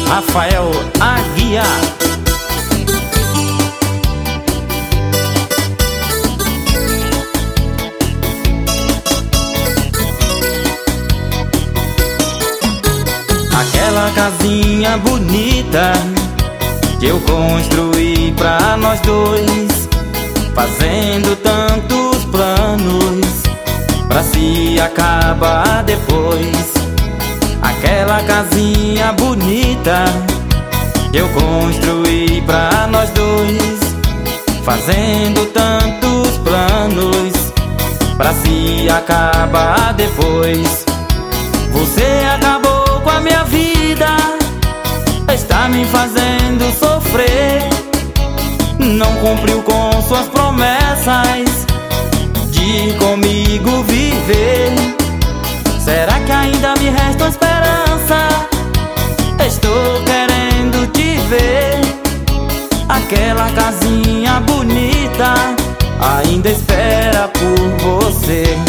Rafael Aguiar. Aquela casinha bonita que eu construí pra nós dois, fazendo tantos planos pra se acabar depois. Aquela casinha bonita que eu construí pra nós dois, fazendo tantos planos pra se acabar depois. Você acabou com a minha vida, está me fazendo sofrer. Não cumpriu com suas promessas de comigo viver. Será que ainda me resta uma esperança? Estou querendo te ver. Aquela casinha bonita ainda espera por você.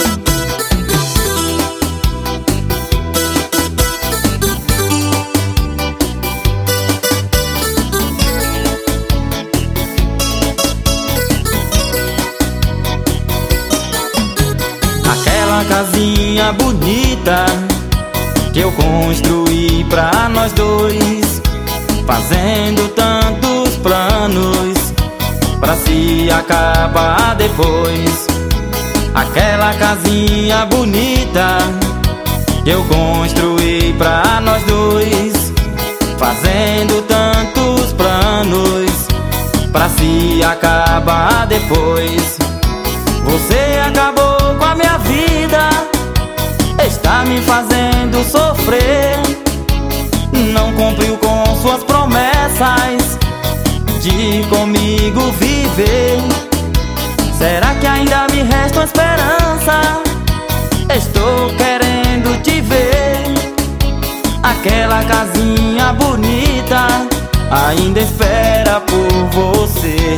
Aquela casinha bonita que eu construí pra nós dois, fazendo tantos planos pra se acabar depois. Aquela casinha bonita que eu construí pra nós dois, fazendo tantos planos pra se acabar depois. Você acabou com a minha vida, está me fazendo sofrer. Não cumpriu com suas promessas de comigo viver. Será que ainda me resta uma esperança? Estou querendo te ver. Aquela casinha bonita ainda espera por você.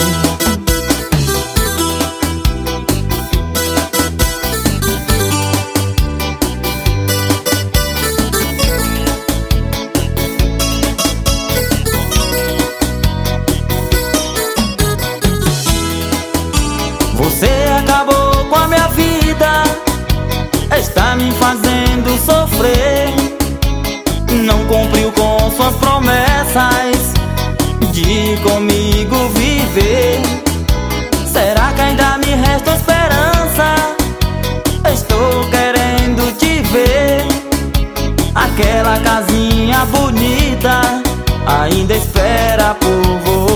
Você acabou com a minha vida, está me fazendo sofrer. Não cumpriu com suas promessas de comigo viver. Será que ainda me resta esperança? Estou querendo te ver. Aquela casinha bonita ainda espera por você.